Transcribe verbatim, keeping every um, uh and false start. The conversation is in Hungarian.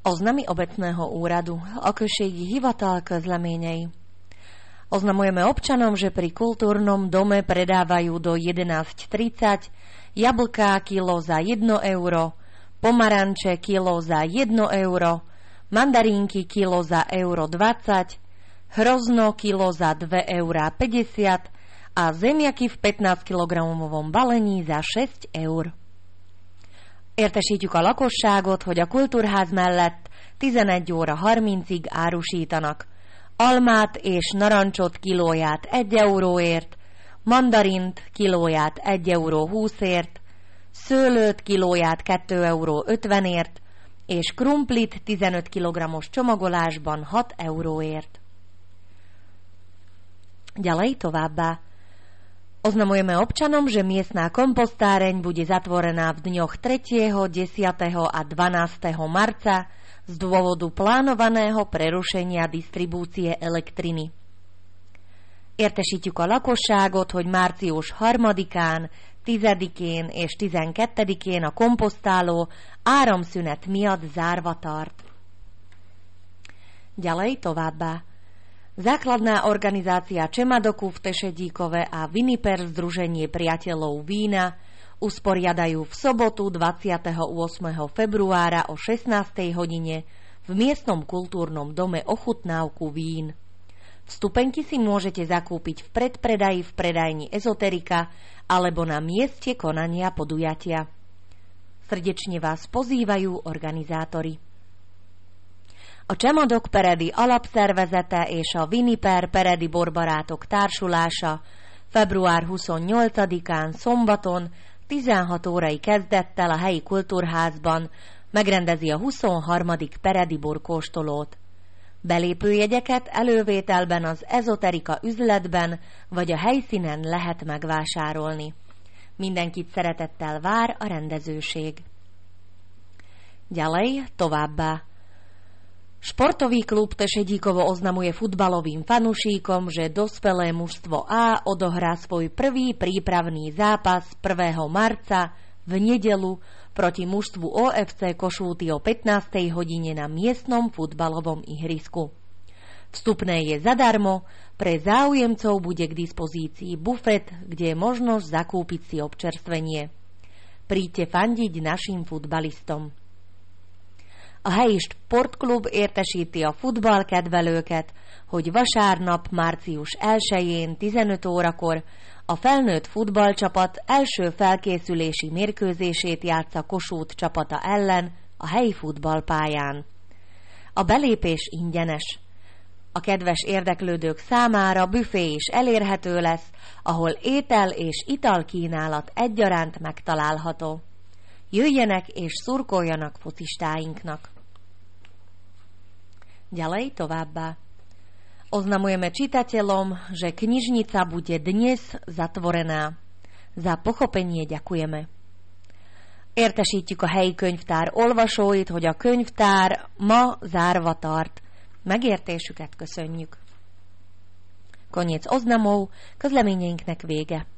Oznamy obecného úradu, Okrskégi hivatal közleményei. Oznamujeme občanom, že pri kultúrnom dome predávajú do jedenásť tridsať jablká kilo za jedno euro, pomaranče kilo za jedno euro, mandarínky kilo za euro dvadsať, hrozno kilo za dve eurá päťdesiat a zemiaky v pätnázkilogramovom balení za šesť eur. Értesítjük a lakosságot, hogy a kultúrház mellett tizenegy óra harmincig árusítanak almát és narancsot kilóját egy euróért, mandarint kilóját egy euró húszért, szőlőt kilóját kettő euró ötvenért, és krumplit tizenöt kilogrammos csomagolásban hat euróért. Ďalej továbbá. Oznamujeme občanom, že miestna kompostáreň bude zatvorená v dňoch tretieho, desiateho a dvanásteho marca z dôvodu plánovaného prerušenia disztribúcie elektriny. Értesítjük a lakosságot, hogy március harmadikán, tizedikén és tizenkettedikén a komposztáló áramszünet miatt zárva tart. Ďalej továbbá. Základná organizácia Čemadoku v Tešedíkove a Viniper Združenie priateľov vína usporiadajú v sobotu dvadsiateho ôsmeho februára o šestnástej hodine v miestnom kultúrnom dome ochutnávku vín. Vstupenky si môžete zakúpiť v predpredaji v predajni Ezoterika alebo na mieste konania podujatia. Srdečne vás pozývajú organizátori. A Csemadok Peredi alapszervezete és a Viniper Peredi Borbarátok társulása február huszonnyolcadikán szombaton tizenhat órai kezdettel a helyi kultúrházban megrendezi a huszonharmadik Peredi borkóstolót. Belépőjegyeket elővételben az Ezoterika üzletben vagy a helyszínen lehet megvásárolni. Mindenkit szeretettel vár a rendezőség. Ďalej továbbá. Športový klub Tešedíkovo oznamuje futbalovým fanúšikom, že dospelé mužstvo A odohrá svoj prvý prípravný zápas prvého marca v nedeľu proti mužstvu ó ef cé Košúty o pätnástej hodine na miestnom futbalovom ihrisku. Vstupné je zadarmo, pre záujemcov bude k dispozícii bufet, kde je možnosť zakúpiť si občerstvenie. Príďte fandiť našim futbalistom. A helyi sportklub értesíti a futballkedvelőket, hogy vasárnap március elsején tizenöt órakor a felnőtt futballcsapat első felkészülési mérkőzését játsza Kossuth csapata ellen a helyi futballpályán. A belépés ingyenes. A kedves érdeklődők számára büfé is elérhető lesz, ahol étel és italkínálat egyaránt megtalálható. Jöjjenek és szurkoljanak focistáinknak. Ďalej továbbá. Oznamujeme čitateľom, že knižnica bude dnes zatvorená. Za pochopenie ďakujeme. Értesítjük a helyi könyvtár olvasóit, hogy a könyvtár ma zárva tart. Megértésüket köszönjük. Koniec oznamov, közleményeinknek vége.